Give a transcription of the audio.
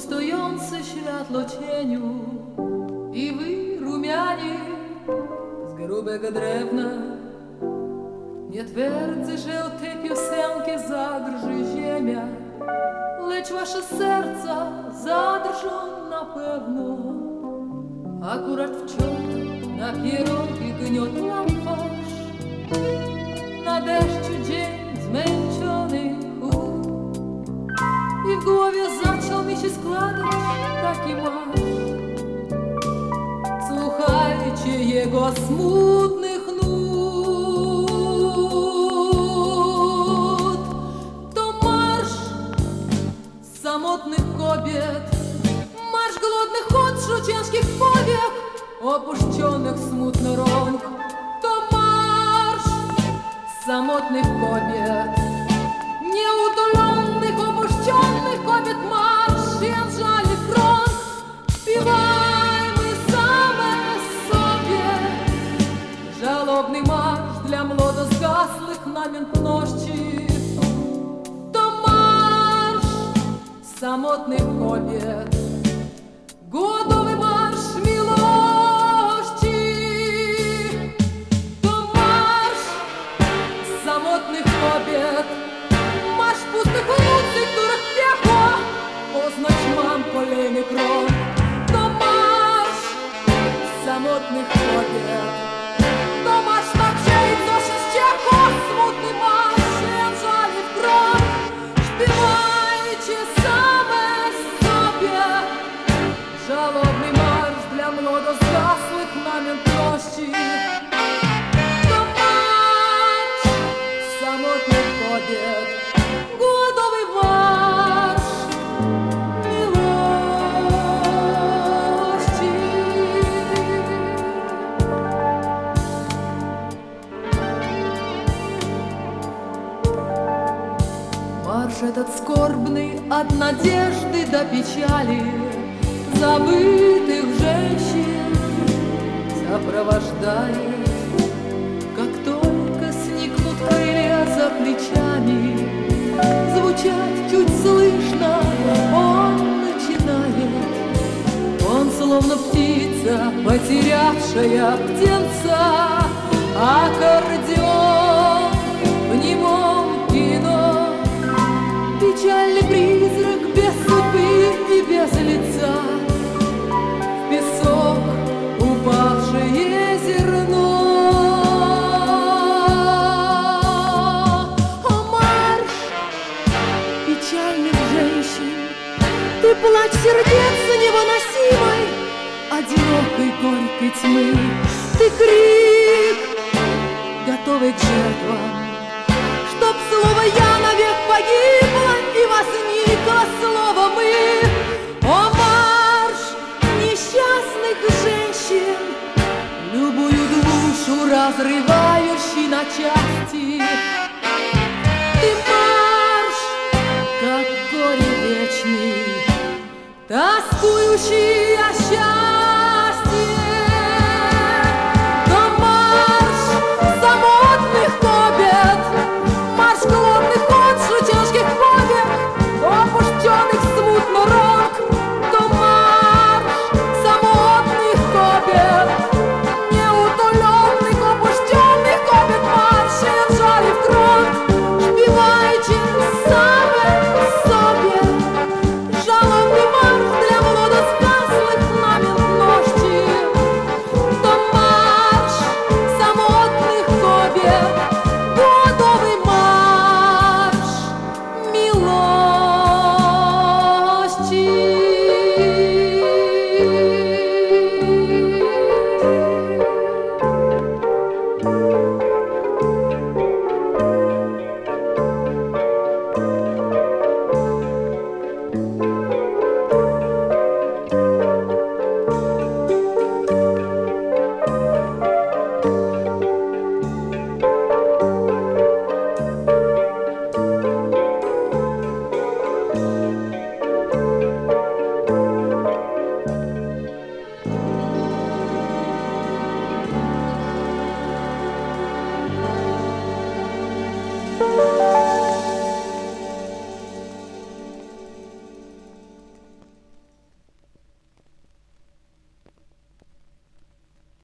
stojący światło cieniu i wy, rumiani z grubego drewna. Nie twierdzę, że o tej piosenki zadrży ziemia, lecz wasze serca zadrżą na pewno. Akurat wczoraj na pierogi gniotł nam twarz, na deszczu dzień zmęczony chód i w głowie zaczął mi się składać taki marsz. Słuchajcie jego smutnych nut. To marsz samotnych kobiet, marsz głodnych oczu, ciężkich powiek, opuszczonych smutno rąk. To marsz samotnych kobiet, nieutulonych, opuszczonych kobiet, marsz jędrzalnych rąk. Śpiewajmy same sobie żalobny marsz dla młodo zgaslych namiętności. To marsz samotnych kobiet, głodowy marsz miłości. To marsz samotnych kobiet, marsz pustych ulic, których piekło poznać mam kolejny krok. To marsz samotnych kobiet, to marsz nadziei, co się ściekło, smutny marsz jęczali w krok. Śpiewajcie same sobie żalobny marsz dla młodo zgasłych namiętności. To marsz samotnych kobiet, głodowy marsz miłości. Марш этот скорбный от надежды до печали, забытых женщин сопровождает. Как только сникнут крылья за плечами, звучать чуть слышно он начинает. Он словно птица, потерявшая птенца, аккордеон в немом кино. Печальный призрак без судьбы и без лица, в песок упавшее зерно. О, марш печальных женщин, ты плачь сердец невыносимой, одинокой горькой тьмы. Ты крик, готовый к жертвам, чтоб слово «я» навек погибло и возникло слово «мы». О, марш несчастных женщин, любую душу разрывающий на части. Ты марш, как горе вечный, тоскующий о счастье. То марш самотных кобет, марш голодных отцу, тяжких повек, опущенных смутно рок. То марш самотных кобет, неутоленных, опущенных кобет, марш янжали в крок. Śpiewajcie same sobie żalobny marsz dla młodo zgasłych namiętności. To marsz samotnych kobiet, głodowy marsz miłości.